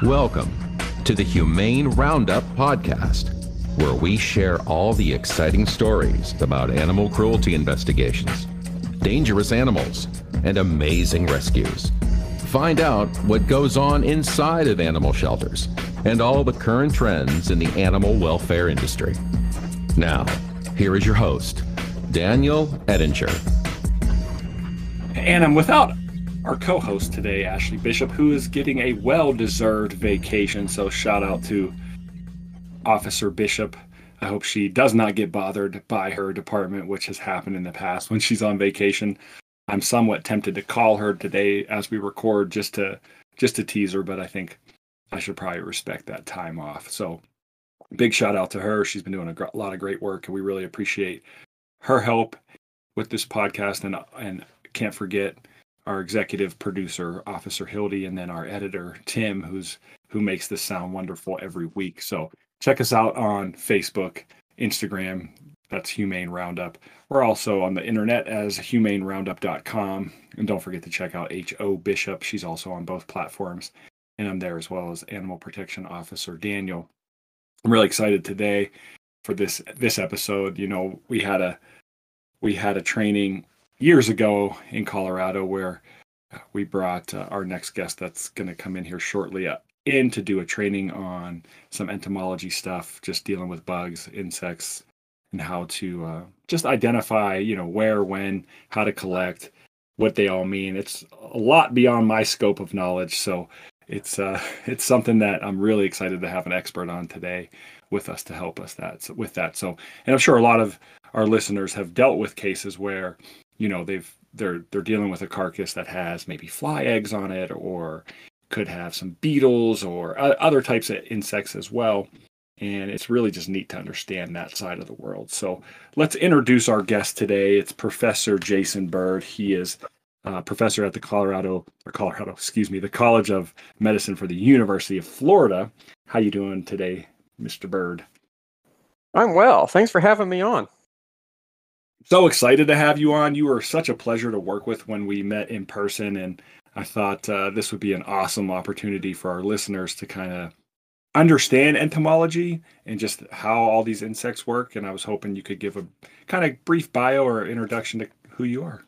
Welcome to the Humane Roundup podcast, where we share all the exciting stories about animal cruelty investigations, dangerous animals, and amazing rescues. Find out what goes on inside of animal shelters and all the current trends in the animal welfare industry. Now, here is your host, Daniel Ettinger. And I'm without our co-host today, Ashley Bishop, who is getting a well-deserved vacation. So shout out to Officer Bishop. I hope she does not get bothered by her department, which has happened in the past when she's on vacation. I'm somewhat tempted to call her today as we record just to tease her, but I think I should probably respect that time off. So big shout out to her. She's been doing a lot of great work, and we really appreciate her help with this podcast. And can't forget our executive producer, Officer Hildy, and then our editor, Tim, who makes this sound wonderful every week. So check us out on Facebook, Instagram. That's Humane Roundup. We're also on the internet as humaneroundup.com. And don't forget to check out H.O. Bishop. She's also on both platforms. And I'm there as well as Animal Protection Officer Daniel. I'm really excited today for this episode. You know, we had a training years ago in Colorado where we brought our next guest that's going to come in here shortly in to do a training on some entomology stuff, just dealing with bugs, insects, and how to just identify, where, when, how to collect, what they all mean. It's a lot beyond my scope of knowledge, so it's something that I'm really excited to have an expert on today with us to help us with that. So, and I'm sure a lot of our listeners have dealt with cases where, they're dealing with a carcass that has maybe fly eggs on it, or could have some beetles or other types of insects as well. And it's really just neat to understand that side of the world. So let's introduce our guest today. It's Professor Jason Bird. He is professor at the the College of Medicine for the University of Florida. How you doing today, Mr. Bird? I'm well. Thanks for having me on. So excited to have you on. You were such a pleasure to work with when we met in person, and I thought this would be an awesome opportunity for our listeners to kind of understand entomology and just how all these insects work. And I was hoping you could give a kind of brief bio or introduction to who you are.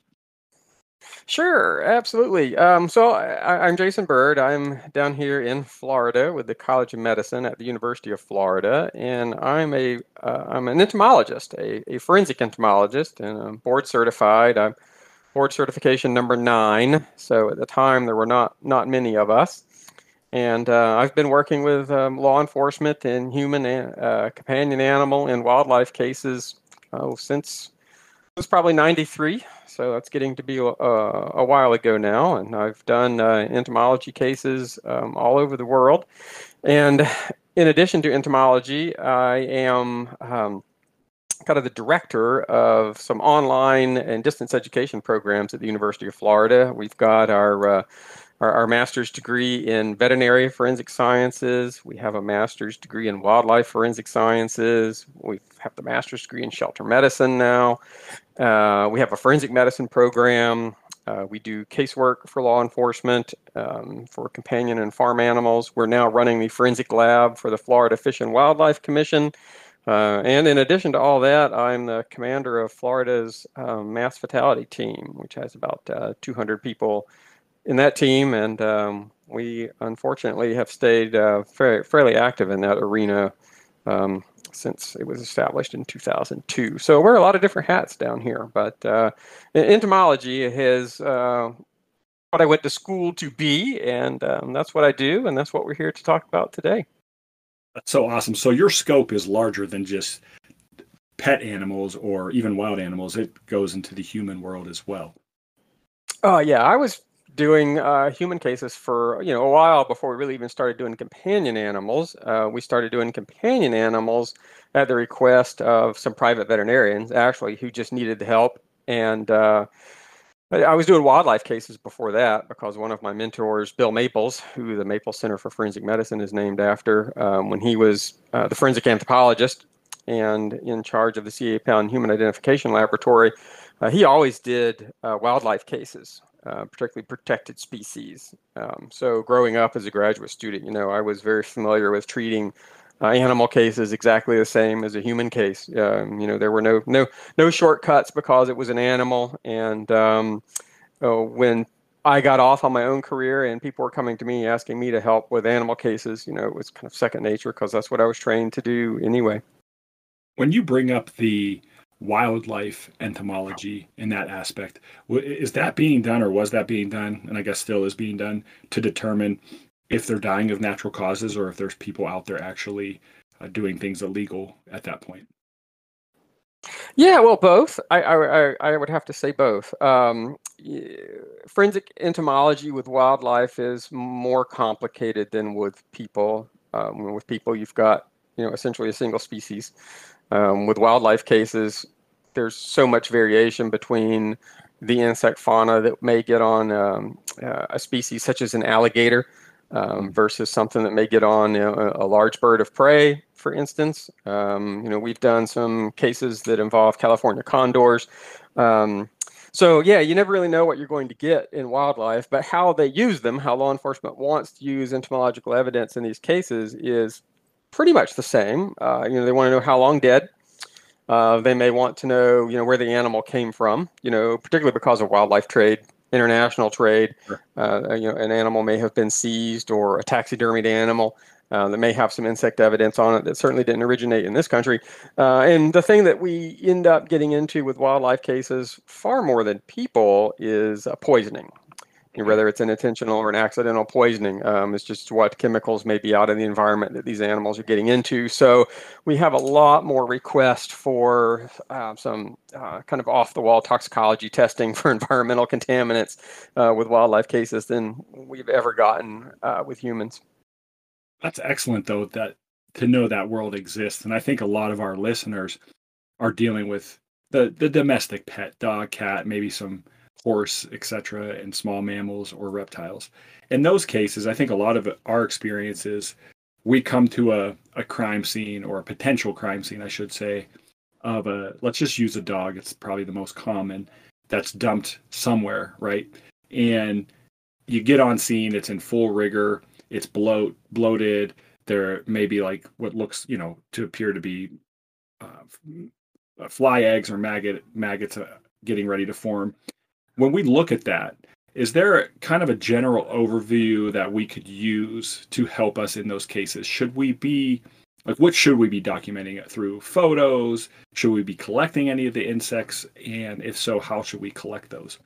Sure, absolutely. So I'm Jason Bird. I'm down here in Florida with the College of Medicine at the University of Florida, and I'm an entomologist, a forensic entomologist, and I'm board certified. I'm board certification number 9. So at the time there were not many of us, and I've been working with law enforcement and human companion animal and wildlife cases since it was probably 93. So that's getting to be a while ago now, and I've done entomology cases all over the world. And in addition to entomology, I am kind of the director of some online and distance education programs at the University of Florida. We've got our master's degree in veterinary forensic sciences. We have a master's degree in wildlife forensic sciences. We have the master's degree in shelter medicine now. We have a forensic medicine program. We do casework for law enforcement, for companion and farm animals. We're now running the forensic lab for the Florida Fish and Wildlife Commission. And in addition to all that, I'm the commander of Florida's mass fatality team, which has about 200 people in that team. And we unfortunately have stayed fairly active in that arena since it was established in 2002. So wear a lot of different hats down here, but entomology is what I went to school to be, and that's what I do, and that's what we're here to talk about today. That's so awesome. So your scope is larger than just pet animals or even wild animals. It goes into the human world as well. Yeah, I was doing human cases for a while before we really even started doing companion animals. We started doing companion animals at the request of some private veterinarians, actually, who just needed the help. And I was doing wildlife cases before that because one of my mentors, Bill Maples, who the Maples Center for Forensic Medicine is named after, when he was the forensic anthropologist and in charge of the CA Pound Human Identification Laboratory, he always did wildlife cases. particularly protected species. So growing up as a graduate student, I was very familiar with treating animal cases exactly the same as a human case. There were no shortcuts because it was an animal. And when I got off on my own career and people were coming to me asking me to help with animal cases, it was kind of second nature because that's what I was trained to do anyway. When you bring up the wildlife entomology in that aspect, is that being done or was that being done, and I guess still is being done, to determine if they're dying of natural causes or if there's people out there actually doing things illegal at that point? Yeah, well, both. I would have to say both. Forensic entomology with wildlife is more complicated than with people. With people, you've got essentially a single species. With wildlife cases, there's so much variation between the insect fauna that may get on a species such as an alligator versus something that may get on a large bird of prey, for instance. We've done some cases that involve California condors. So yeah, you never really know what you're going to get in wildlife, but how they use them, how law enforcement wants to use entomological evidence in these cases is pretty much the same. They want to know how long dead. They may want to know, where the animal came from, particularly because of wildlife trade, international trade. Sure. An animal may have been seized or a taxidermied animal that may have some insect evidence on it that certainly didn't originate in this country. And the thing that we end up getting into with wildlife cases far more than people is poisoning. Whether it's an intentional or an accidental poisoning, it's just what chemicals may be out in the environment that these animals are getting into. So we have a lot more requests for some kind of off-the-wall toxicology testing for environmental contaminants with wildlife cases than we've ever gotten with humans. That's excellent, though, that to know that world exists. And I think a lot of our listeners are dealing with the domestic pet, dog, cat, maybe some horse, etc., and small mammals or reptiles. In those cases, I think a lot of our experiences, we come to a crime scene or a potential crime scene, I should say, of let's just use a dog. It's probably the most common that's dumped somewhere, right? And you get on scene, it's in full rigor, it's bloated. There may be like what looks, to appear to be fly eggs or maggots getting ready to form. When we look at that, is there kind of a general overview that we could use to help us in those cases? Should we be, what should we be documenting it through? Photos? Should we be collecting any of the insects? And if so, how should we collect those?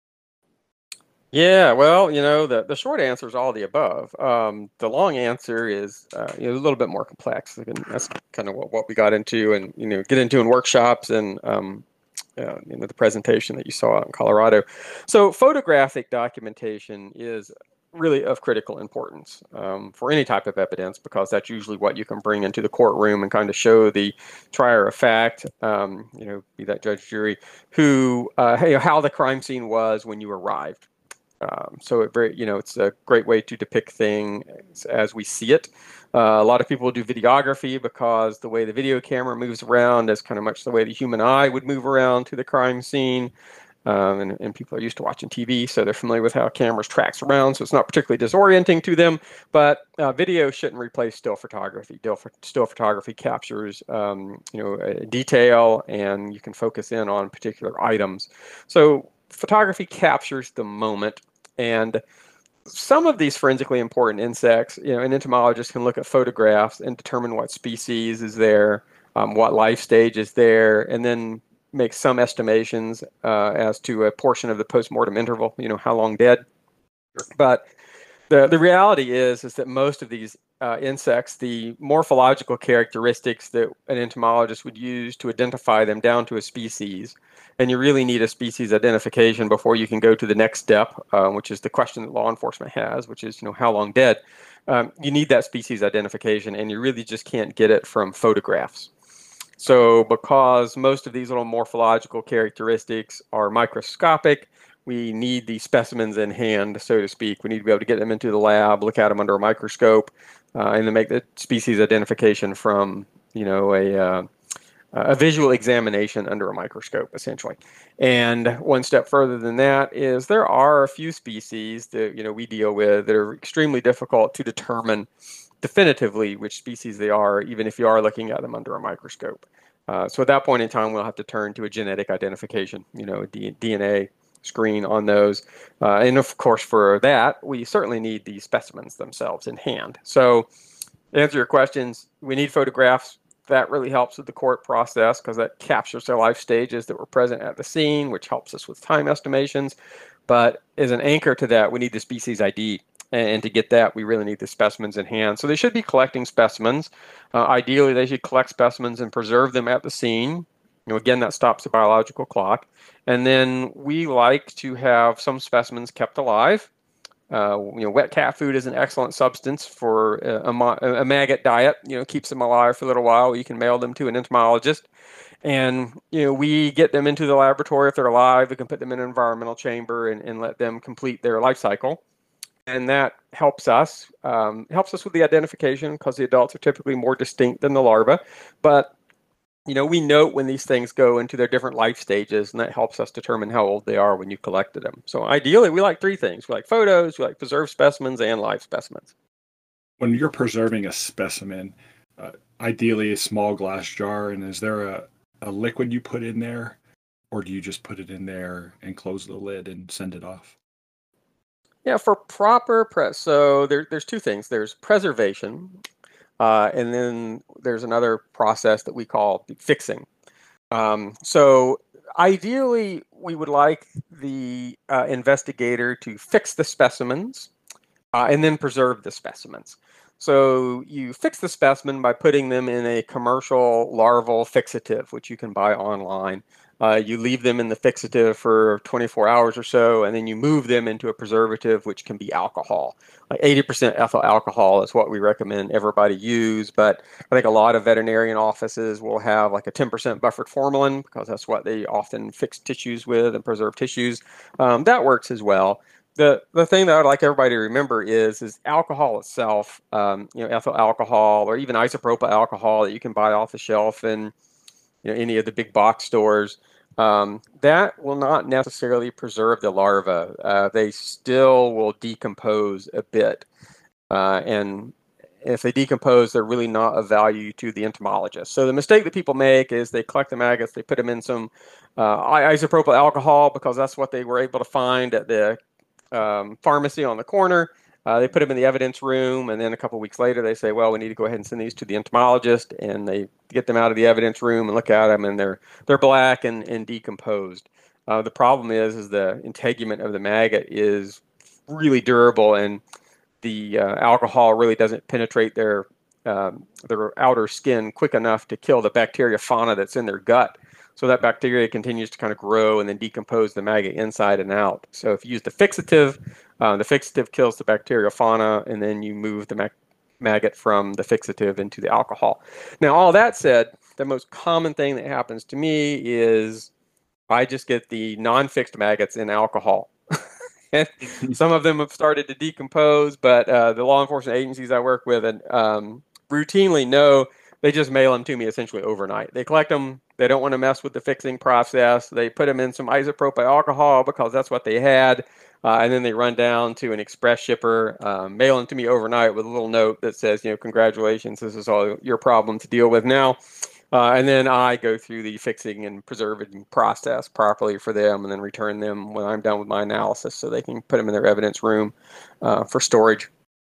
Yeah, well, the short answer is all the above. The long answer is a little bit more complex. And that's kind of what we got into and, get into in workshops and the presentation that you saw out in Colorado. So photographic documentation is really of critical importance for any type of evidence because that's usually what you can bring into the courtroom and kind of show the trier of fact, be that judge, jury, who, how the crime scene was when you arrived. So it's a great way to depict things as we see it. A lot of people do videography because the way the video camera moves around is kind of much the way the human eye would move around to the crime scene. And people are used to watching TV, so they're familiar with how cameras tracks around, so it's not particularly disorienting to them. But video shouldn't replace still photography. Still photography captures, detail, and you can focus in on particular items. So photography captures the moment, and some of these forensically important insects, an entomologist can look at photographs and determine what species is there, what life stage is there, and then make some estimations as to a portion of the postmortem interval, how long dead. But the reality is that most of these insects, the morphological characteristics that an entomologist would use to identify them down to a species, and you really need a species identification before you can go to the next step, which is the question that law enforcement has, which is, how long dead. You need that species identification, and you really just can't get it from photographs. So because most of these little morphological characteristics are microscopic, we need the specimens in hand, so to speak. We need to be able to get them into the lab, look at them under a microscope, and then make the species identification from, a visual examination under a microscope, essentially. And one step further than that is there are a few species that we deal with that are extremely difficult to determine definitively which species they are, even if you are looking at them under a microscope. So at that point in time, we'll have to turn to a genetic identification, a DNA screen on those. And of course, for that, we certainly need the specimens themselves in hand. So to answer your questions, we need photographs. That really helps with the court process because that captures the life stages that were present at the scene, which helps us with time estimations. But as an anchor to that, we need the species ID. And to get that, we really need the specimens in hand. So they should be collecting specimens. Ideally, they should collect specimens and preserve them at the scene. Again, that stops the biological clock. And then we like to have some specimens kept alive. Wet cat food is an excellent substance for a maggot diet. Keeps them alive for a little while. You can mail them to an entomologist. And, we get them into the laboratory if they're alive. We can put them in an environmental chamber and let them complete their life cycle. And that helps us with the identification because the adults are typically more distinct than the larvae. But, we note when these things go into their different life stages, and that helps us determine how old they are when you collected them. So ideally, we like three things. We like photos, we like preserved specimens, and live specimens. When you're preserving a specimen, ideally a small glass jar, and is there a liquid you put in there, or do you just put it in there and close the lid and send it off? Yeah, for proper so there's two things. There's preservation, and then there's another process that we call fixing. So ideally, we would like the investigator to fix the specimens and then preserve the specimens. So you fix the specimen by putting them in a commercial larval fixative, which you can buy online. You leave them in the fixative for 24 hours or so, and then you move them into a preservative, which can be alcohol. Like 80% ethyl alcohol is what we recommend everybody use, but I think a lot of veterinarian offices will have like a 10% buffered formalin because that's what they often fix tissues with and preserve tissues. That works as well. The thing that I'd like everybody to remember is alcohol itself, ethyl alcohol or even isopropyl alcohol that you can buy off the shelf in any of the big box stores, that will not necessarily preserve the larva. They still will decompose a bit. And if they decompose, they're really not of value to the entomologist. So the mistake that people make is they collect the maggots, they put them in some isopropyl alcohol because that's what they were able to find at the pharmacy on the corner. They put them in the evidence room, and then a couple of weeks later, they say, well, we need to go ahead and send these to the entomologist, and they get them out of the evidence room and look at them, and they're black and decomposed. The problem is the integument of the maggot is really durable, and the alcohol really doesn't penetrate their outer skin quick enough to kill the bacteria fauna that's in their gut. So that bacteria continues to kind of grow and then decompose the maggot inside and out. So if you use the fixative kills the bacteria fauna, and then you move the maggot from the fixative into the alcohol. Now, all that said, the most common thing that happens to me is I just get the non-fixed maggots in alcohol. And some of them have started to decompose, but the law enforcement agencies I work with and routinely know they just mail them to me essentially overnight. They collect them. They don't want to mess with the fixing process. They put them in some isopropyl alcohol because that's what they had. And then they run down to an express shipper, mail them to me overnight with a little note that says, congratulations, this is all your problem to deal with now. And then I go through the fixing and preserving process properly for them and then return them when I'm done with my analysis so they can put them in their evidence room for storage.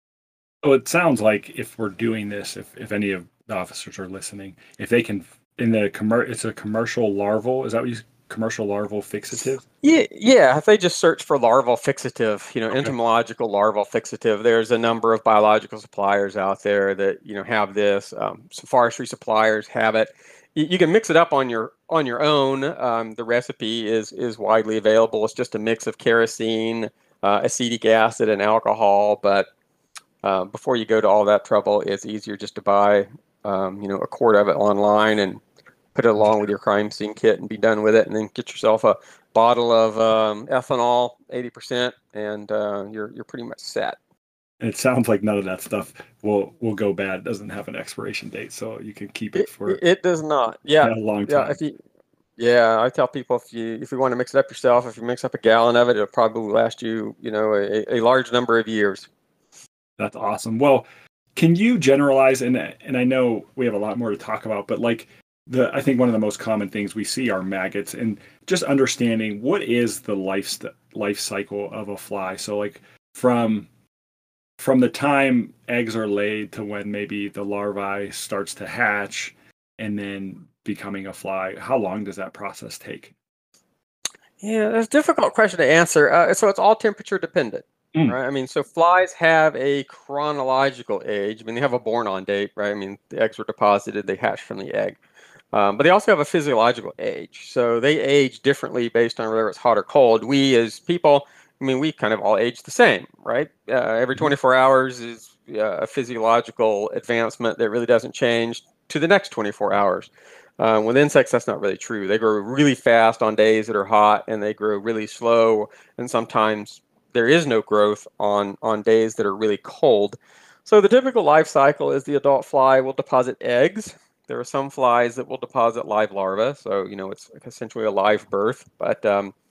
So it sounds like if we're doing this, if any of the officers are listening, if they can, it's a commercial larval, is that what you commercial larval fixative? Yeah. If they just search for larval fixative, Okay. entomological larval fixative, there's a number of biological suppliers out there that have this. Some forestry suppliers have it. You can mix it up on your own. The recipe is widely available. It's just a mix of kerosene, acetic acid, and alcohol. But before you go to all that trouble, it's easier just to buy a quart of it online and put it along with your crime scene kit and be done with it, and then get yourself a bottle of ethanol, 80%, and you're pretty much set. And it sounds like none of that stuff will go bad. It doesn't have an expiration date, so you can keep it for It does not. Yeah. a long Yeah. time. Yeah, I tell people if you want to mix it up yourself, if you mix up a gallon of it, it'll probably last you, a large number of years. That's awesome. Well, can you generalize, and I know we have a lot more to talk about, but like I think one of the most common things we see are maggots, and just understanding what is the life cycle of a fly. So like from the time eggs are laid to when maybe the larvae starts to hatch and then becoming a fly, how long does that process take? Yeah, that's a difficult question to answer. So it's all temperature dependent, Mm. right? I mean, so flies have a chronological age. I mean, they have a born-on date, right? I mean, the eggs were deposited, they hatched from the egg. But they also have a physiological age. So they age differently based on whether it's hot or cold. We as people, I mean, we kind of all age the same, right? Every 24 hours is a physiological advancement that really doesn't change to the next 24 hours. With insects, that's not really true. They grow really fast on days that are hot, and they grow really slow, and sometimes there is no growth on days that are really cold. So the typical life cycle is the adult fly will deposit eggs. There are some flies that will deposit live larvae, so it's essentially a live birth. But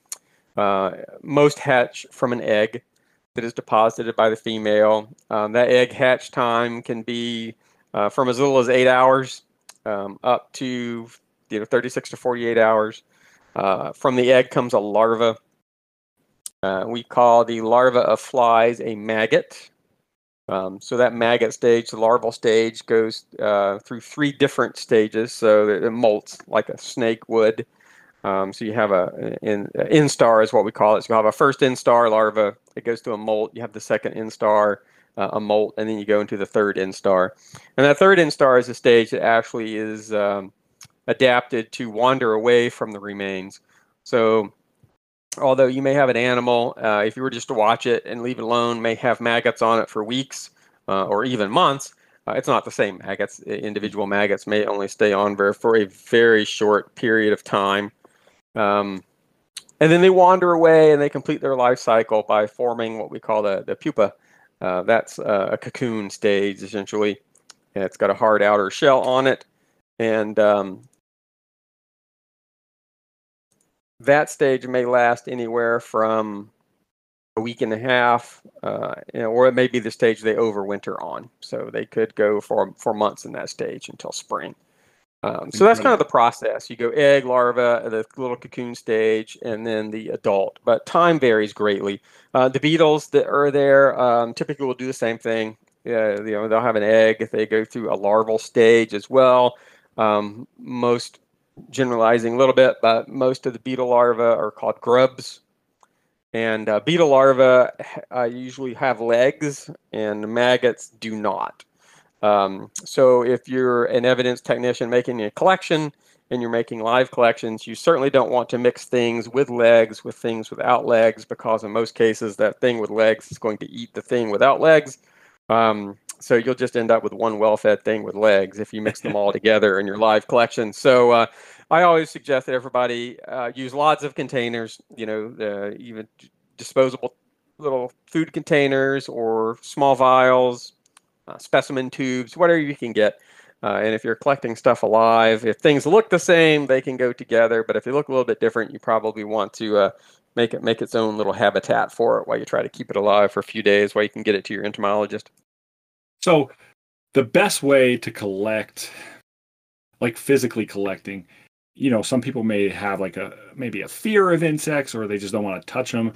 most hatch from an egg that is deposited by the female. That egg hatch time can be from as little as 8 hours up to 36 to 48 hours. From the egg comes a larva. We call the larva of flies a maggot. So that maggot stage, the larval stage, goes through 3 different stages. So it molts like a snake would. So you have an instar is what we call it. So you have a first instar larva. It goes to a molt. You have the second instar, a molt, and then you go into the third instar. And that third instar is a stage that actually is adapted to wander away from the remains. So although you may have an animal, if you were just to watch it and leave it alone, may have maggots on it for weeks or even months. It's not the same maggots. Individual maggots may only stay on for a very short period of time. And then they wander away and they complete their life cycle by forming what we call the pupa. That's a cocoon stage, essentially. And it's got a hard outer shell on it. And that stage may last anywhere from a week and a half, or it may be the stage they overwinter on. So they could go for months in that stage until spring. So that's kind of the process. You go egg, larva, the little cocoon stage, and then the adult. But time varies greatly. The beetles that are there typically will do the same thing. They'll have an egg. They go through a larval stage as well. Most generalizing a little bit, but most of the beetle larvae are called grubs. And beetle larvae usually have legs, and maggots do not. So if you're an evidence technician making a collection and you're making live collections, you certainly don't want to mix things with legs with things without legs, because in most cases that thing with legs is going to eat the thing without legs. So you'll just end up with one well-fed thing with legs if you mix them all together in your live collection. So I always suggest that everybody use lots of containers, even disposable little food containers or small vials, specimen tubes, whatever you can get. And if you're collecting stuff alive, if things look the same, they can go together. But if they look a little bit different, you probably want to make its own little habitat for it while you try to keep it alive for a few days while you can get it to your entomologist. So the best way to collect, like physically collecting, some people may have like maybe a fear of insects, or they just don't want to touch them.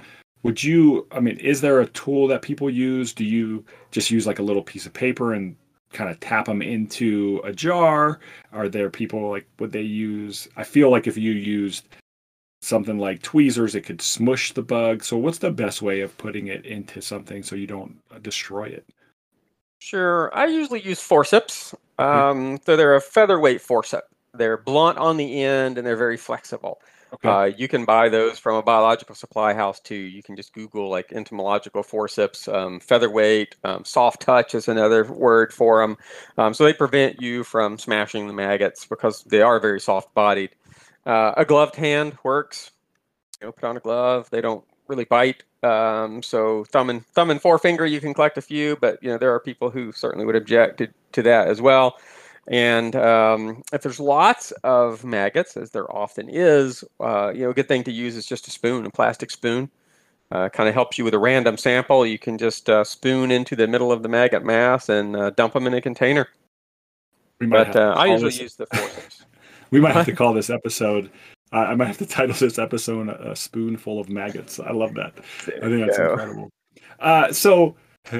Is there a tool that people use? Do you just use like a little piece of paper and kind of tap them into a jar? Are there people would they use? I feel like if you used something like tweezers, it could smush the bug. So what's the best way of putting it into something so you don't destroy it? Sure. I usually use forceps. So they're a featherweight forceps. They're blunt on the end and they're very flexible. Okay. You can buy those from a biological supply house too. You can just Google like entomological forceps, featherweight, soft touch is another word for them. So they prevent you from smashing the maggots because they are very soft bodied. A gloved hand works. Put on a glove. They don't really bite. So thumb and forefinger, you can collect a few, but there are people who certainly would object to that as well. And if there's lots of maggots, as there often is, a good thing to use is just a spoon, a plastic spoon. Kind of helps you with a random sample. You can just spoon into the middle of the maggot mass and dump them in a container. But I usually use the forceps. We might have to call this episode. I might have to title this episode "A Spoonful of Maggots." I love that. I think that's incredible. So,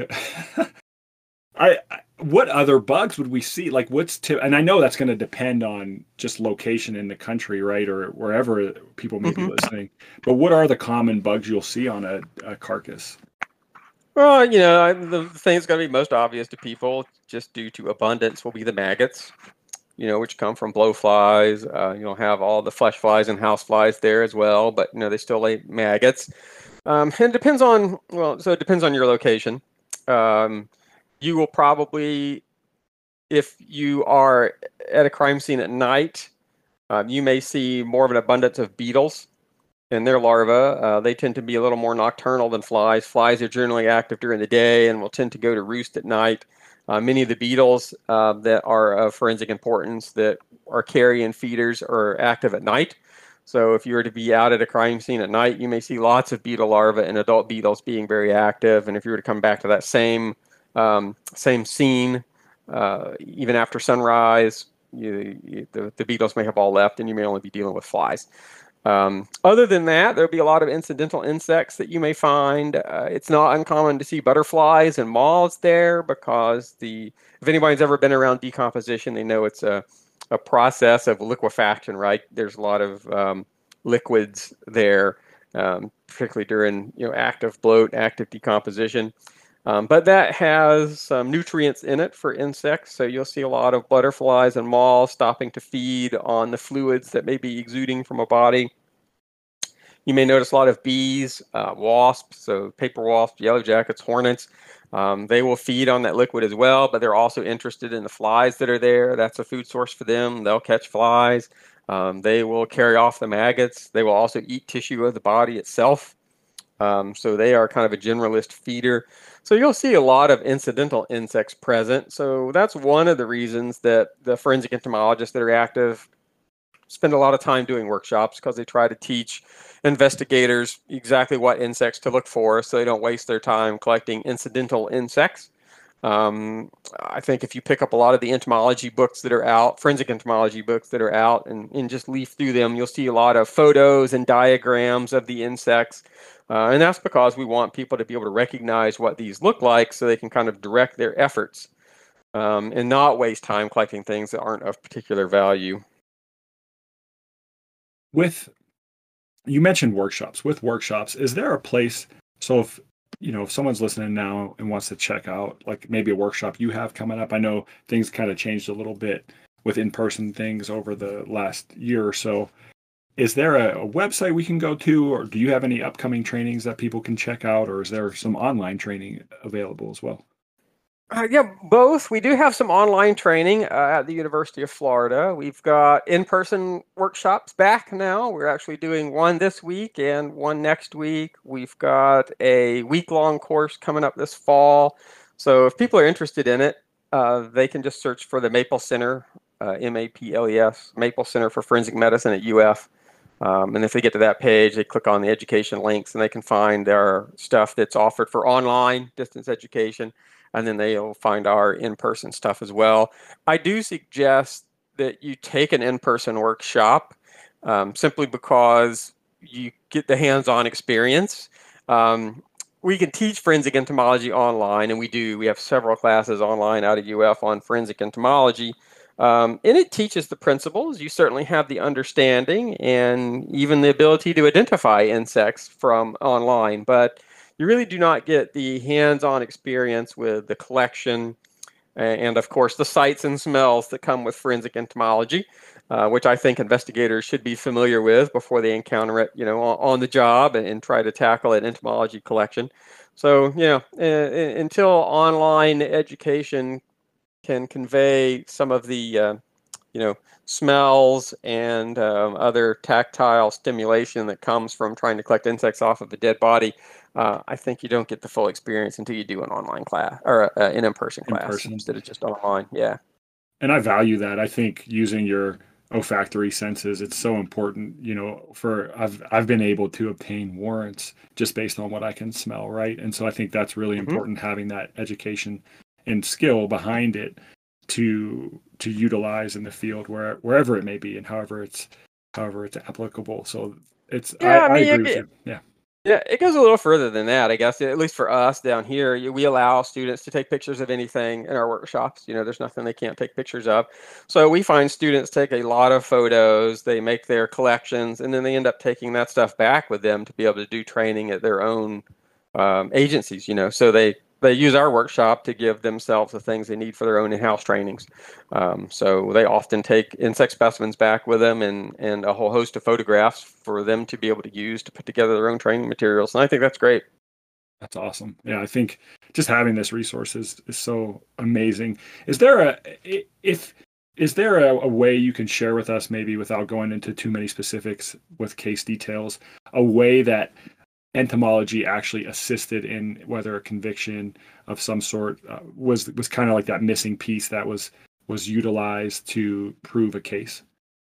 what other bugs would we see? Like, and I know that's going to depend on just location in the country, right, or wherever people may be listening. But what are the common bugs you'll see on a carcass? Well, the thing that's going to be most obvious to people, just due to abundance, will be the maggots, which come from blowflies. You'll have all the flesh flies and house flies there as well, but they still lay maggots. And it depends on your location. You will probably, if you are at a crime scene at night, you may see more of an abundance of beetles and their larvae. They tend to be a little more nocturnal than flies. Flies are generally active during the day and will tend to go to roost at night. Many of the beetles that are of forensic importance that are carrion feeders are active at night. So if you were to be out at a crime scene at night, you may see lots of beetle larvae and adult beetles being very active. And if you were to come back to that same scene, even after sunrise, the beetles may have all left and you may only be dealing with flies. Other than that, there'll be a lot of incidental insects that you may find. It's not uncommon to see butterflies and moths there because if anybody's ever been around decomposition, they know it's a process of liquefaction, right? There's a lot of liquids there, particularly during active bloat, active decomposition. But that has some nutrients in it for insects, so you'll see a lot of butterflies and moths stopping to feed on the fluids that may be exuding from a body. You may notice a lot of bees, wasps, so paper wasps, yellow jackets, hornets. They will feed on that liquid as well, but they're also interested in the flies that are there. That's a food source for them. They'll catch flies. They will carry off the maggots. They will also eat tissue of the body itself. So they are kind of a generalist feeder. So you'll see a lot of incidental insects present. So that's one of the reasons that the forensic entomologists that are active spend a lot of time doing workshops, because they try to teach investigators exactly what insects to look for so they don't waste their time collecting incidental insects. I think if you pick up a lot of the entomology books that are out, forensic entomology books that are out, and just leaf through them, you'll see a lot of photos and diagrams of the insects. And that's because we want people to be able to recognize what these look like so they can kind of direct their efforts and not waste time collecting things that aren't of particular value. You mentioned workshops. With workshops, is there a place, so if someone's listening now and wants to check out like maybe a workshop you have coming up, I know things kind of changed a little bit with in-person things over the last year or so. Is there a website we can go to, or do you have any upcoming trainings that people can check out, or is there some online training available as well? Yeah, both. We do have some online training at the University of Florida. We've got in-person workshops back now. We're actually doing one this week and one next week. We've got a week-long course coming up this fall. So if people are interested in it, they can just search for the Maple Center, MAPLES, Maple Center for Forensic Medicine at UF. And if they get to that page, they click on the education links and they can find our stuff that's offered for online distance education. And then they'll find our in-person stuff as well. I do suggest that you take an in-person workshop simply because you get the hands-on experience. We can teach forensic entomology online, and we do. We have several classes online out of UF on forensic entomology. And it teaches the principles. You certainly have the understanding and even the ability to identify insects from online, but you really do not get the hands-on experience with the collection and, of course, the sights and smells that come with forensic entomology, which I think investigators should be familiar with before they encounter it, on the job and try to tackle an entomology collection. So, until online education can convey some of the, smells and other tactile stimulation that comes from trying to collect insects off of a dead body, I think you don't get the full experience until you do an online class or an in-person in class person. instead of just online. Yeah. And I value that. I think using your olfactory senses, it's so important, for I've been able to obtain warrants just based on what I can smell, right? And so I think that's really Hmm. important, having that education and skill behind it to utilize in the field wherever it may be and however it's applicable. So Yeah, I I mean, agree with you. Yeah. yeah, it goes a little further than that, I guess. At least for us down here, we allow students to take pictures of anything in our workshops. There's nothing they can't take pictures of. So we find students take a lot of photos, they make their collections, and then they end up taking that stuff back with them to be able to do training at their own agencies. So they use our workshop to give themselves the things they need for their own in-house trainings. So they often take insect specimens back with them and a whole host of photographs for them to be able to use to put together their own training materials. And I think that's great. That's awesome. Yeah, I think just having this resource is so amazing. Is there a if is there a way you can share with us, maybe without going into too many specifics with case details, a way that entomology actually assisted in whether a conviction of some sort was kind of like that missing piece that was utilized to prove a case?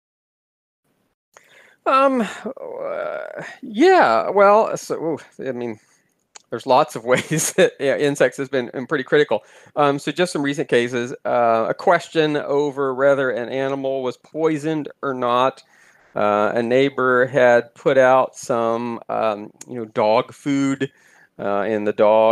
Yeah, well, I mean, there's lots of ways that insects has been pretty critical. So just some recent cases, a question over whether an animal was poisoned or not. A neighbor had put out some, dog food, and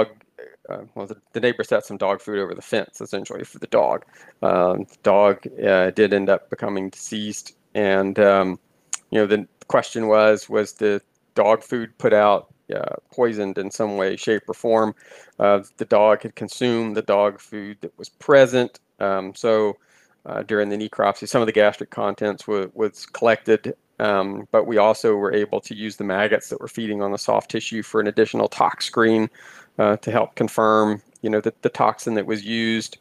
the neighbor set some dog food over the fence, essentially, for the dog. The dog did end up becoming deceased, and the question was the dog food put out poisoned in some way, shape, or form? The dog had consumed the dog food that was present. So during the necropsy, some of the gastric contents was collected, but we also were able to use the maggots that were feeding on the soft tissue for an additional tox screen to help confirm, the toxin that was used.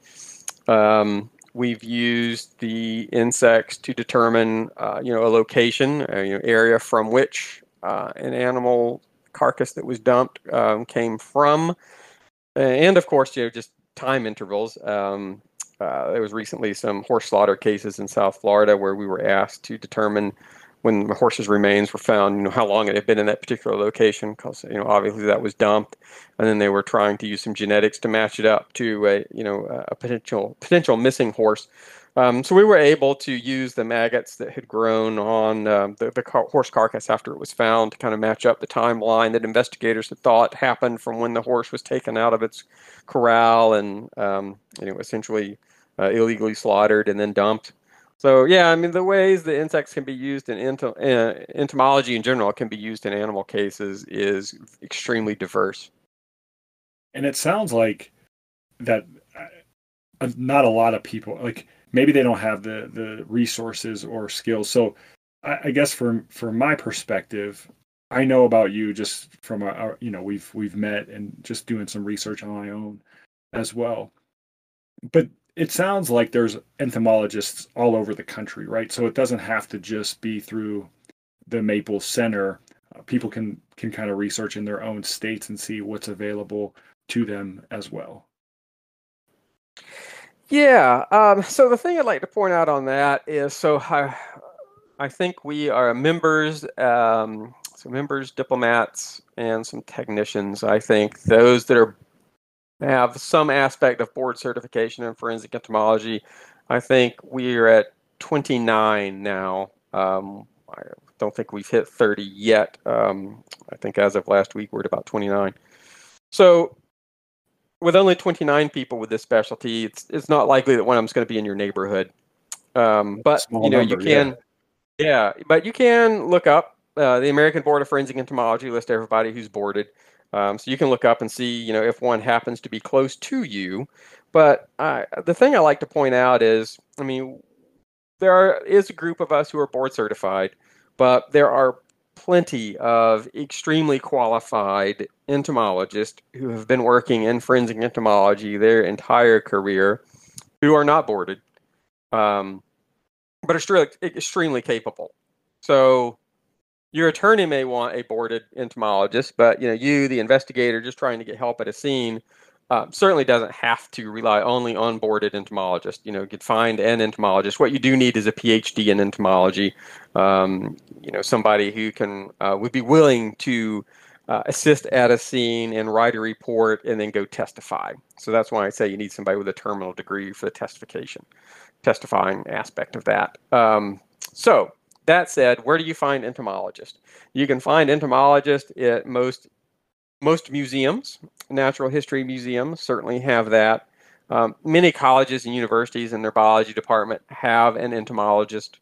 We've used the insects to determine, a location, area from which an animal carcass that was dumped came from, and of course, just time intervals. There was recently some horse slaughter cases in South Florida where we were asked to determine when the horse's remains were found, how long it had been in that particular location, because obviously that was dumped, and then they were trying to use some genetics to match it up to a potential missing horse. So we were able to use the maggots that had grown on the horse carcass after it was found to kind of match up the timeline that investigators had thought happened from when the horse was taken out of its corral and essentially illegally slaughtered and then dumped. So yeah, I mean the ways the insects can be used in entomology in general can be used in animal cases is extremely diverse. And it sounds like that not a lot of people, like, maybe they don't have the resources or skills. So I guess from my perspective, I know about you just from we've met and just doing some research on my own as well. But it sounds like there's entomologists all over the country, right? So it doesn't have to just be through the Maple Center. People can kind of research in their own states and see what's available to them as well. Yeah. So the thing I'd like to point out on that is, I think we are members, some members, diplomats, and some technicians. I think those that have some aspect of board certification in forensic entomology. I think we're at 29 now. I don't think we've hit 30 yet. I think as of last week, we're at about 29. So with only 29 people with this specialty, it's not likely that one of them's going to be in your neighborhood. But Small number, you can, yeah, but you can look up the American Board of Forensic Entomology list everybody who's boarded. So you can look up and see, if one happens to be close to you. But the thing I like to point out is, I mean, is a group of us who are board certified, but there are plenty of extremely qualified entomologists who have been working in forensic entomology their entire career who are not boarded, but are still extremely capable. So Your attorney may want a boarded entomologist, but you, the investigator, just trying to get help at a scene, certainly doesn't have to rely only on boarded entomologists. You could find an entomologist. What you do need is a PhD in entomology. Somebody who would be willing to assist at a scene and write a report and then go testify. So that's why I say you need somebody with a terminal degree for the testifying aspect of that. So that said, where do you find entomologists? You can find entomologists at most museums. Natural history museums certainly have that. Many colleges and universities in their biology department have an entomologist.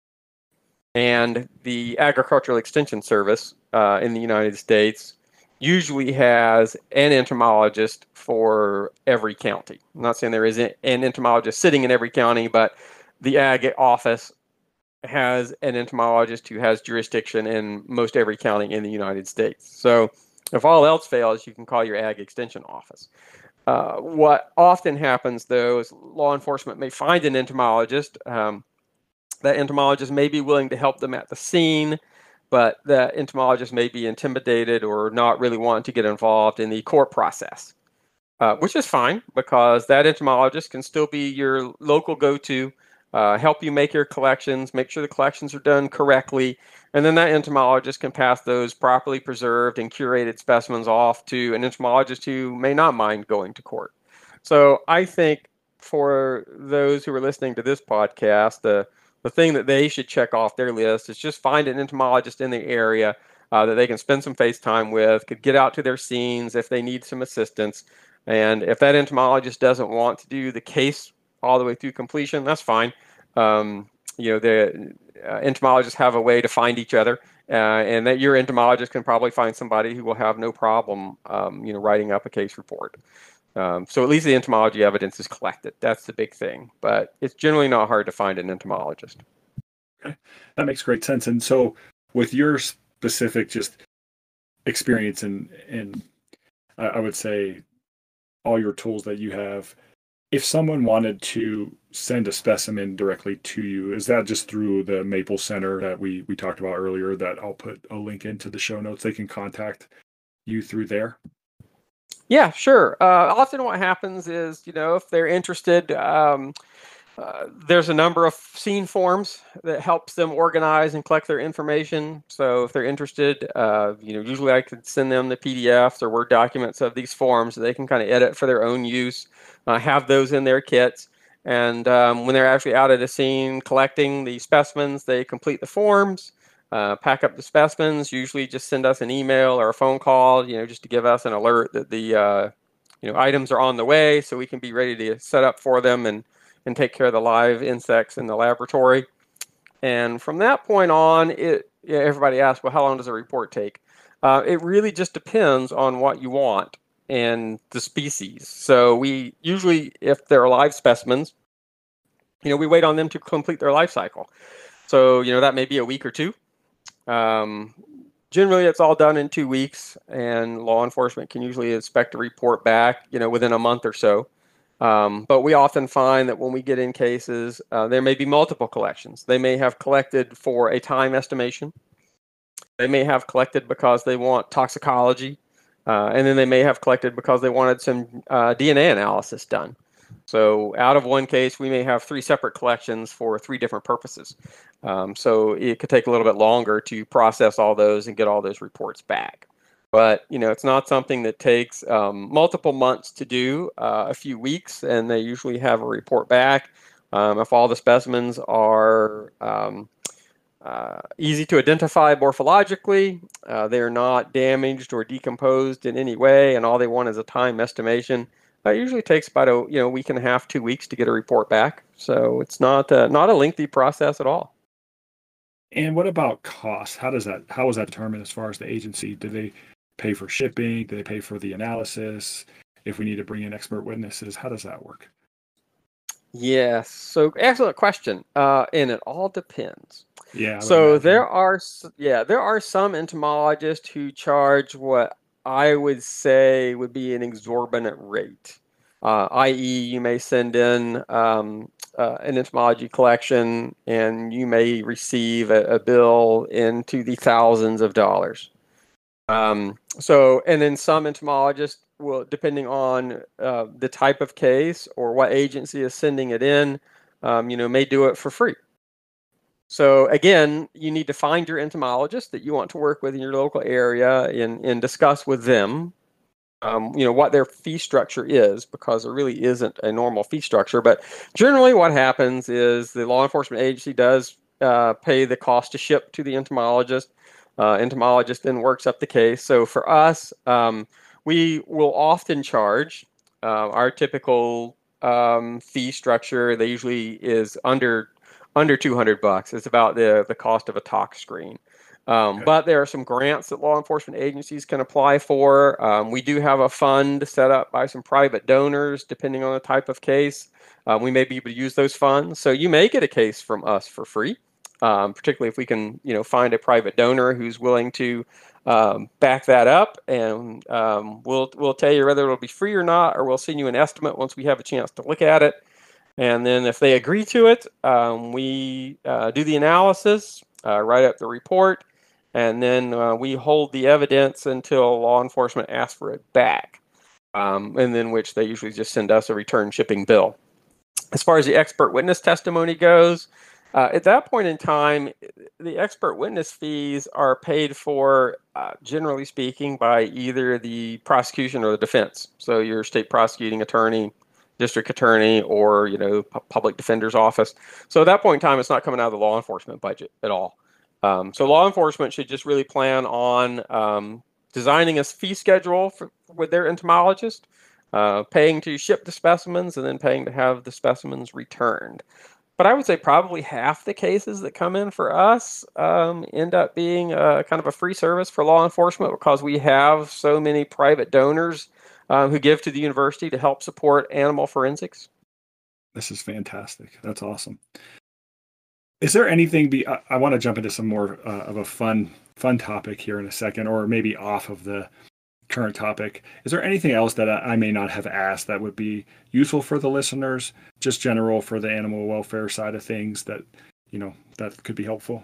And the Agricultural Extension Service in the United States usually has an entomologist for every county. I'm not saying there isn't an entomologist sitting in every county, but the Ag office has an entomologist who has jurisdiction in most every county in the United States. So if all else fails, you can call your Ag Extension office. What often happens, though, is law enforcement may find an entomologist. That entomologist may be willing to help them at the scene, but that entomologist may be intimidated or not really want to get involved in the court process, which is fine because that entomologist can still be your local go-to, help you make your collections, make sure the collections are done correctly, and then that entomologist can pass those properly preserved and curated specimens off to an entomologist who may not mind going to court. So I think for those who are listening to this podcast, the thing that they should check off their list is just find an entomologist in the area that they can spend some face time with, could get out to their scenes if they need some assistance. And if that entomologist doesn't want to do the case all the way through completion, that's fine. The entomologists have a way to find each other, and that your entomologist can probably find somebody who will have no problem, writing up a case report. So at least the entomology evidence is collected. That's the big thing. But it's generally not hard to find an entomologist. Okay. That makes great sense. And so with your specific just experience and I would say all your tools that you have, if someone wanted to send a specimen directly to you, is that just through the Maple Center that we talked about earlier, that I'll put a link into the show notes? They can contact you through there? Yeah, sure. Often what happens is, if they're interested, there's a number of scene forms that helps them organize and collect their information. So if they're interested, usually I could send them the PDFs or Word documents of these forms that they can kind of edit for their own use, have those in their kits. And when they're actually out at a scene collecting the specimens, they complete the forms, pack up the specimens, usually just send us an email or a phone call, just to give us an alert that the items are on the way so we can be ready to set up for them and take care of the live insects in the laboratory. And from that point on, everybody asks, well, how long does a report take? It really just depends on what you want and the species. So we usually, if they're live specimens, we wait on them to complete their life cycle. So, that may be a week or two. Generally, it's all done in 2 weeks, and law enforcement can usually expect a report back, within a month or so. But we often find that when we get in cases, there may be multiple collections. They may have collected for a time estimation. They may have collected because they want toxicology. And then they may have collected because they wanted some DNA analysis done. So out of one case, we may have 3 separate collections for 3 different purposes. So it could take a little bit longer to process all those and get all those reports back. But, it's not something that takes multiple months to do, a few weeks, and they usually have a report back. If all the specimens are easy to identify morphologically, they're not damaged or decomposed in any way, and all they want is a time estimation, it usually takes about a week and a half, 2 weeks to get a report back. So it's not a lengthy process at all. And what about costs? How is that determined as far as the agency? Do they pay for shipping? Do they pay for the analysis? If we need to bring in expert witnesses, how does that work? Yes. So excellent question. And it all depends. Yeah. So there are some entomologists who charge what I would say would be an exorbitant rate, i.e. you may send in an entomology collection, and you may receive a bill into the thousands of dollars. And then some entomologists will, depending on the type of case or what agency is sending it in, may do it for free. So again, you need to find your entomologist that you want to work with in your local area and discuss with them, what their fee structure is, because there really isn't a normal fee structure. But generally what happens is the law enforcement agency does pay the cost to ship to the entomologist. Entomologist then works up the case. So for us, we will often charge our typical fee structure. They usually is under $200. It's about the cost of a tox screen. Okay. But there are some grants that law enforcement agencies can apply for. We do have a fund set up by some private donors, depending on the type of case. We may be able to use those funds. So you may get a case from us for free, particularly if we can, find a private donor who's willing to back that up. And we'll tell you whether it'll be free or not, or we'll send you an estimate once we have a chance to look at it. And then if they agree to it, we do the analysis, write up the report, and then we hold the evidence until law enforcement asks for it back, and then which they usually just send us a return shipping bill. As far as the expert witness testimony goes, at that point in time, the expert witness fees are paid for, generally speaking, by either the prosecution or the defense. So your state prosecuting attorney, district attorney, or public defender's office. So at that point in time, it's not coming out of the law enforcement budget at all. So law enforcement should just really plan on designing a fee schedule with their entomologist, paying to ship the specimens, and then paying to have the specimens returned. But I would say probably half the cases that come in for us end up being kind of a free service for law enforcement, because we have so many private donors who give to the university to help support animal forensics. This is fantastic. That's awesome. Is there anything I want to jump into some more of a fun topic here in a second, or maybe off of the current topic. Is there anything else that I may not have asked that would be useful for the listeners, just general for the animal welfare side of things that could be helpful?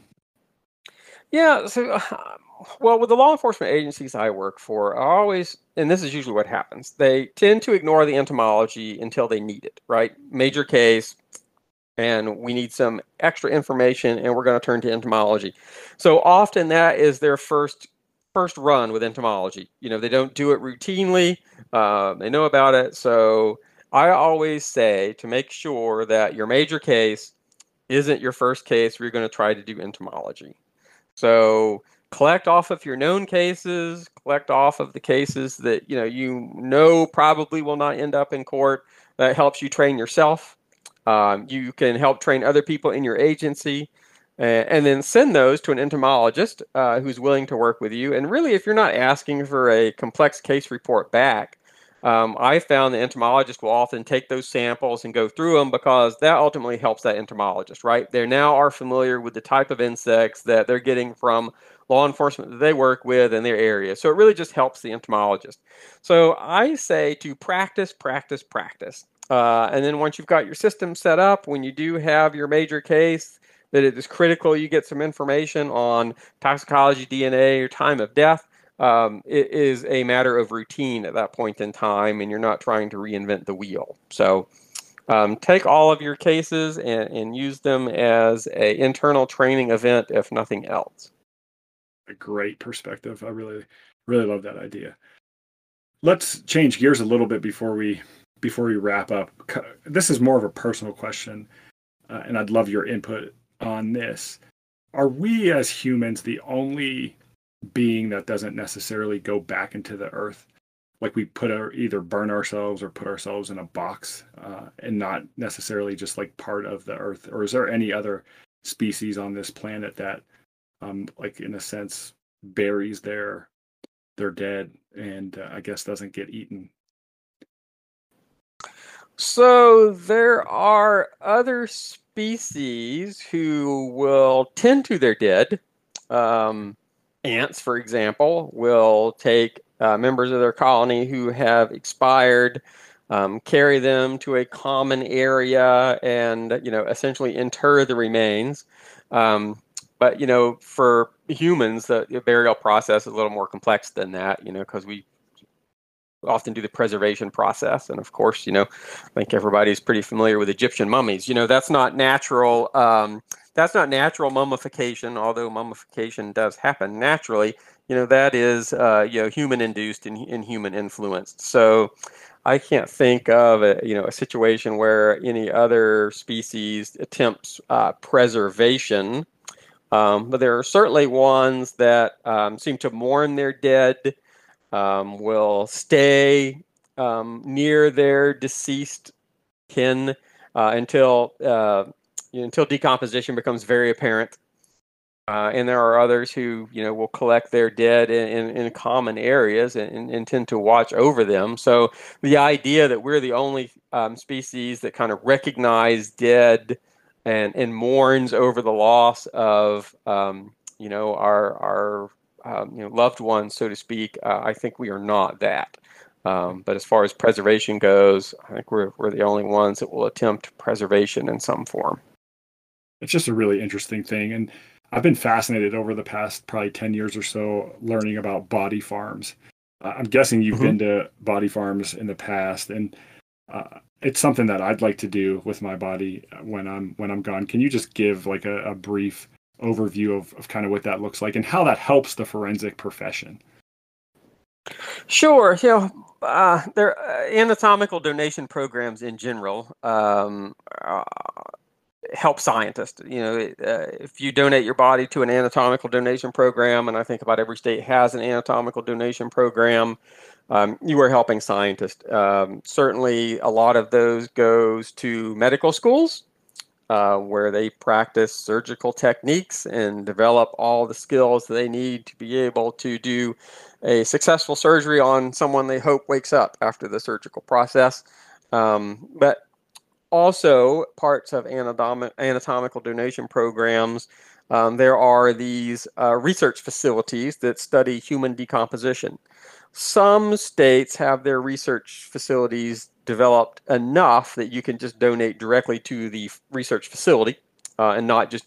Yeah. So, well, with the law enforcement agencies I work for, I always, and this is usually what happens, they tend to ignore the entomology until they need it, right? Major case, and we need some extra information, and we're going to turn to entomology. So often that is their first run with entomology. They don't do it routinely. They know about it. So I always say to make sure that your major case isn't your first case where you're going to try to do entomology. So collect off of your known cases, collect off of the cases that probably will not end up in court. That helps you train yourself. You can help train other people in your agency, and then send those to an entomologist who's willing to work with you. And really, if you're not asking for a complex case report back, I found the entomologist will often take those samples and go through them, because that ultimately helps that entomologist, right? They now are familiar with the type of insects that they're getting from law enforcement that they work with in their area. So it really just helps the entomologist. So I say to practice. And then once you've got your system set up, when you do have your major case, that it is critical you get some information on toxicology, DNA, or time of death. It is a matter of routine at that point in time, and you're not trying to reinvent the wheel. So take all of your cases and use them as an internal training event, if nothing else. A great perspective. I really, really love that idea. Let's change gears a little bit before we wrap up. This is more of a personal question, and I'd love your input on this. Are we as humans the only being that doesn't necessarily go back into the earth? Like we either burn ourselves or put ourselves in a box, and not necessarily just like part of the earth? Or is there any other species on this planet that, like in a sense, buries their dead and I guess doesn't get eaten? So there are other species who will tend to their dead. Ants, for example, will take members of their colony who have expired, carry them to a common area, and essentially inter the remains. But for humans, the burial process is a little more complex than that. Because we often do the preservation process, and of course, I think everybody's pretty familiar with Egyptian mummies. That's not natural. That's not natural mummification, although mummification does happen naturally. That is human induced and human influenced. So I can't think of a situation where any other species attempts preservation, but there are certainly ones that seem to mourn their dead, will stay near their deceased kin until decomposition becomes very apparent. And there are others who, will collect their dead in common areas and tend to watch over them. So the idea that we're the only species that kind of recognize dead and mourns over the loss of, our loved ones, so to speak, I think we are not that. But as far as preservation goes, I think we're the only ones that will attempt preservation in some form. It's just a really interesting thing. And I've been fascinated over the past probably 10 years or so learning about body farms. I'm guessing you've been to body farms in the past, and it's something that I'd like to do with my body when I'm gone. Can you just give like a brief overview of kind of what that looks like and how that helps the forensic profession? Sure. There anatomical donation programs in general help scientists. If you donate your body to an anatomical donation program, and I think about every state has an anatomical donation program, you are helping scientists. Certainly, a lot of those goes to medical schools, where they practice surgical techniques and develop all the skills they need to be able to do a successful surgery on someone they hope wakes up after the surgical process. But also, parts of anatomical donation programs, there are these research facilities that study human decomposition. Some states have their research facilities developed enough that you can just donate directly to the research facility and not just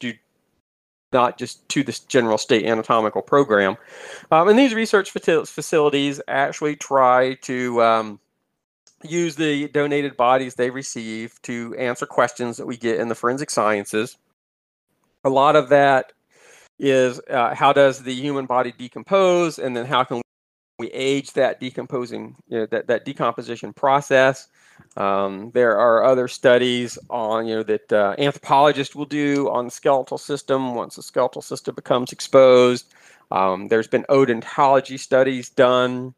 to this general state anatomical program. And these research facilities actually try to use the donated bodies they receive to answer questions that we get in the forensic sciences. A lot of that is how does the human body decompose, and then how can we age that decomposing, that decomposition process. There are other studies on, that anthropologists will do on the skeletal system once the skeletal system becomes exposed. There's been odontology studies done.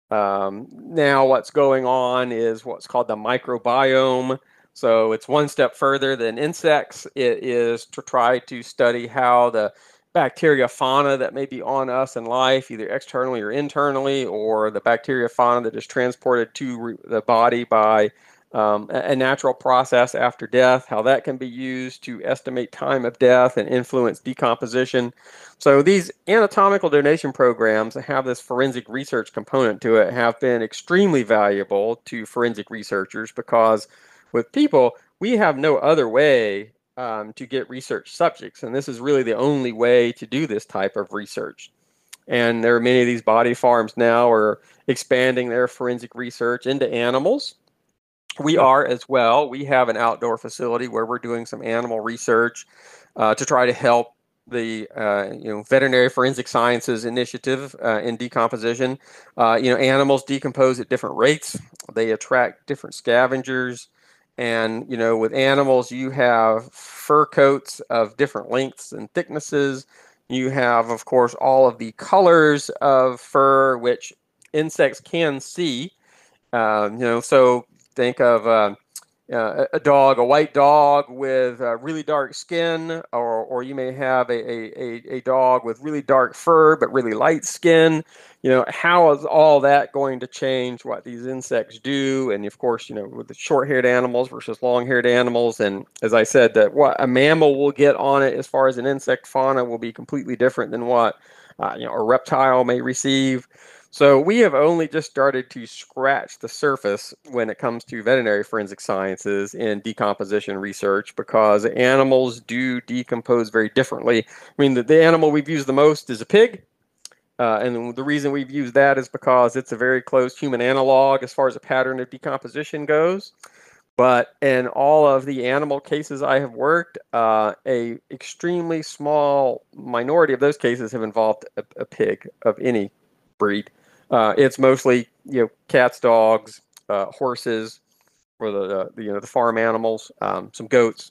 Now what's going on is what's called the microbiome. So it's one step further than insects. It is to try to study how the bacteria fauna that may be on us in life, either externally or internally, or the bacteria fauna that is transported to the body by a natural process after death, how that can be used to estimate time of death and influence decomposition. So these anatomical donation programs that have this forensic research component to it have been extremely valuable to forensic researchers, because with people, we have no other way to get research subjects. And this is really the only way to do this type of research. And there are many of these body farms now are expanding their forensic research into animals. We are as well. We have an outdoor facility where we're doing some animal research to try to help the Veterinary Forensic Sciences Initiative in decomposition. Animals decompose at different rates. They attract different scavengers. And, with animals, you have fur coats of different lengths and thicknesses. You have, of course, all of the colors of fur, which insects can see. So think of a white dog with really dark skin, or you may have a dog with really dark fur but really light skin. How is all that going to change what these insects do? And of course, with the short-haired animals versus long-haired animals, and as I said, that what a mammal will get on it as far as an insect fauna will be completely different than what a reptile may receive. So we have only just started to scratch the surface when it comes to veterinary forensic sciences and decomposition research, because animals do decompose very differently. I mean, the animal we've used the most is a pig. And the reason we've used that is because it's a very close human analog as far as a pattern of decomposition goes. But in all of the animal cases I have worked, a extremely small minority of those cases have involved a pig of any breed. It's mostly cats, dogs, horses, or the farm animals, some goats,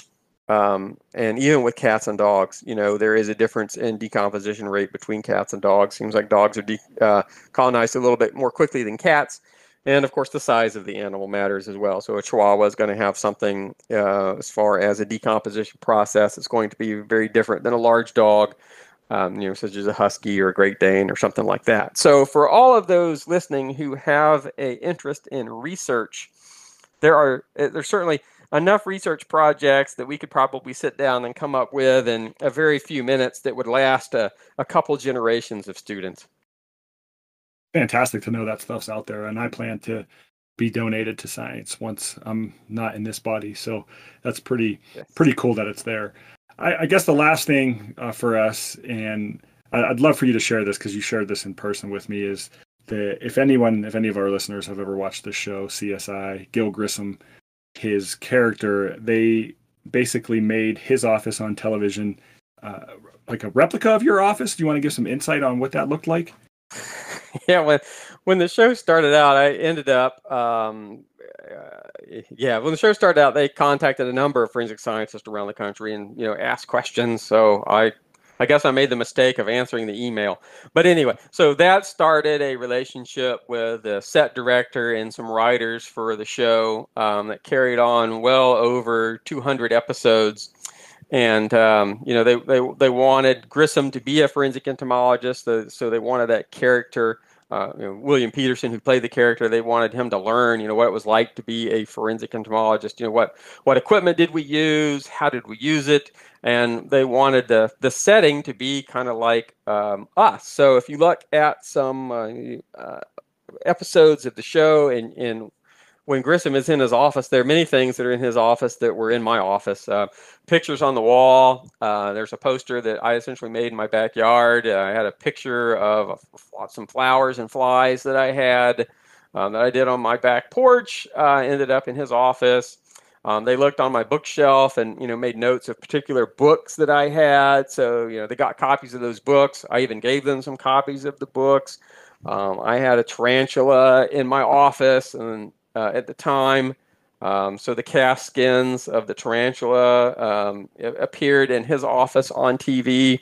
and even with cats and dogs, there is a difference in decomposition rate between cats and dogs. Seems like dogs are colonized a little bit more quickly than cats. And of course, the size of the animal matters as well. So a Chihuahua is going to have something as far as a decomposition process. It's going to be very different than a large dog, such as a Husky or a Great Dane or something like that. So for all of those listening who have an interest in research, there's certainly enough research projects that we could probably sit down and come up with in a very few minutes that would last a couple generations of students. Fantastic to know that stuff's out there, and I plan to be donated to science once I'm not in this body. So that's pretty cool that it's there. I guess the last thing for us, and I'd love for you to share this because you shared this in person with me, is if any of our listeners have ever watched this show, CSI, Gil Grissom, his character, they basically made his office on television like a replica of your office. Do you want to give some insight on what that looked like? Yeah, when the show started out, I ended up, when the show started out, they contacted a number of forensic scientists around the country and, asked questions. So I guess I made the mistake of answering the email. But anyway, so that started a relationship with the set director and some writers for the show that carried on well over 200 episodes. And, they wanted Grissom to be a forensic entomologist, so they wanted that character, William Peterson, who played the character, they wanted him to learn, what it was like to be a forensic entomologist. What equipment did we use? How did we use it? And they wanted the setting to be kind of like us. So if you look at some episodes of the show and when Grissom is in his office, there are many things that are in his office that were in my office. Pictures on the wall. There's a poster that I essentially made in my backyard. I had a picture of some flowers and flies that I had that I did on my back porch. Ended up in his office. They looked on my bookshelf and made notes of particular books that I had. So they got copies of those books. I even gave them some copies of the books. I had a tarantula in my office and at the time. So the cast skins of the tarantula appeared in his office on TV.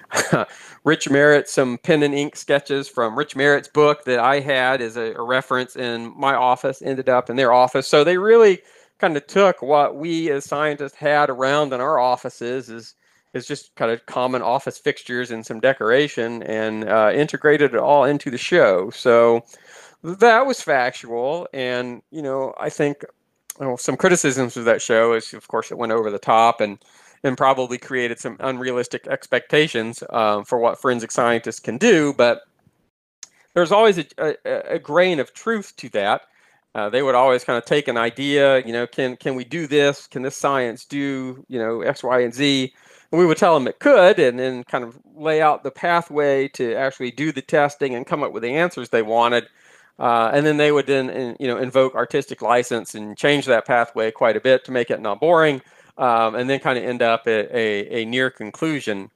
Rich Merritt, some pen and ink sketches from Rich Merritt's book that I had as a reference in my office ended up in their office. So they really kind of took what we as scientists had around in our offices is just kind of common office fixtures and some decoration and integrated it all into the show. So that was factual. And, I think some criticisms of that show is, of course, it went over the top and probably created some unrealistic expectations for what forensic scientists can do. But there's always a grain of truth to that. They would always kind of take an idea, can we do this? Can this science do, X, Y, and Z? And we would tell them it could, and then kind of lay out the pathway to actually do the testing and come up with the answers they wanted. And then they would then, invoke artistic license and change that pathway quite a bit to make it not boring, and then kind of end up at a near conclusion.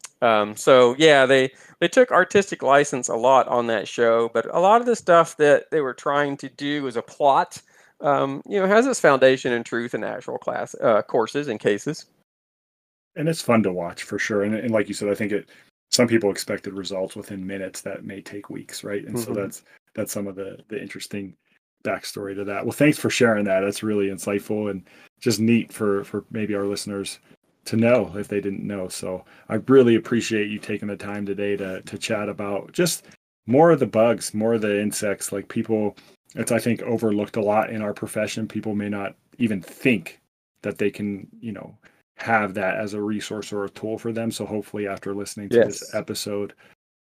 They took artistic license a lot on that show, but a lot of the stuff that they were trying to do as a plot, has its foundation in truth in actual class courses and cases. And it's fun to watch for sure. And like you said, I think some people expected results within minutes that may take weeks, right? And so that's some of the interesting backstory to that. Well, thanks for sharing that. That's really insightful and just neat for maybe our listeners to know if they didn't know. So I really appreciate you taking the time today to chat about just more of the bugs, more of the insects. Like it's, I think, overlooked a lot in our profession. People may not even think that they can, have that as a resource or a tool for them. So hopefully after listening to this episode,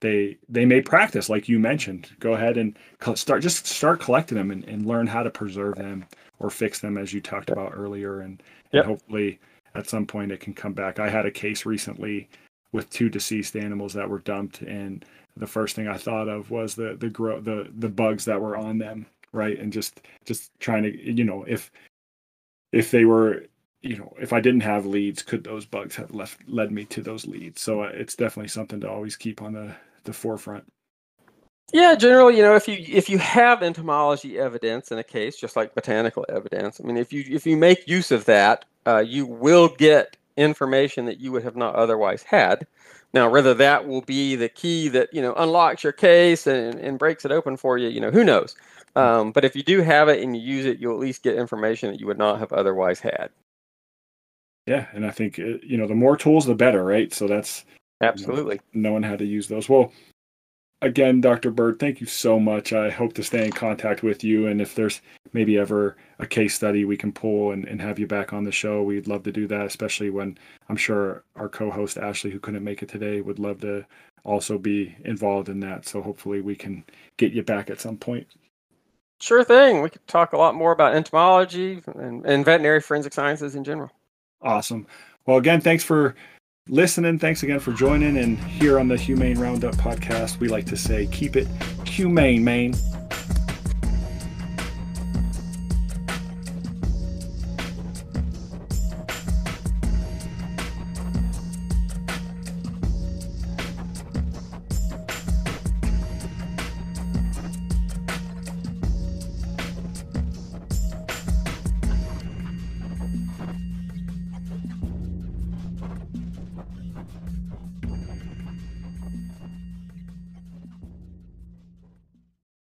they may practice, like you mentioned. Go ahead and start collecting them and learn how to preserve them or fix them, as you talked about earlier, and hopefully at some point it can come back. I had a case recently with 2 deceased animals that were dumped, and the first thing I thought of was the bugs that were on them, right? And just trying to, if they were, if I didn't have leads, could those bugs have led me to those leads? So it's definitely something to always keep on the forefront. Yeah, generally, if you have entomology evidence in a case, just like botanical evidence, I mean, if you make use of that, you will get information that you would have not otherwise had. Now, whether that will be the key that unlocks your case and breaks it open for you, who knows? But if you do have it and you use it, you'll at least get information that you would not have otherwise had. Yeah, and I think the more tools, the better, right? So that's absolutely knowing how to use those. Well, again, Dr. Bird, thank you so much. I hope to stay in contact with you, and if there's maybe ever a case study we can pull and have you back on the show, we'd love to do that, especially when I'm sure our co-host Ashley, who couldn't make it today, would love to also be involved in that. So hopefully we can get you back at some point. Sure thing. We could talk a lot more about entomology and veterinary forensic sciences in general. Awesome. Well, again, thanks for listening. Thanks again for joining. And here on the Humane Roundup podcast, we like to say, keep it humane, Maine.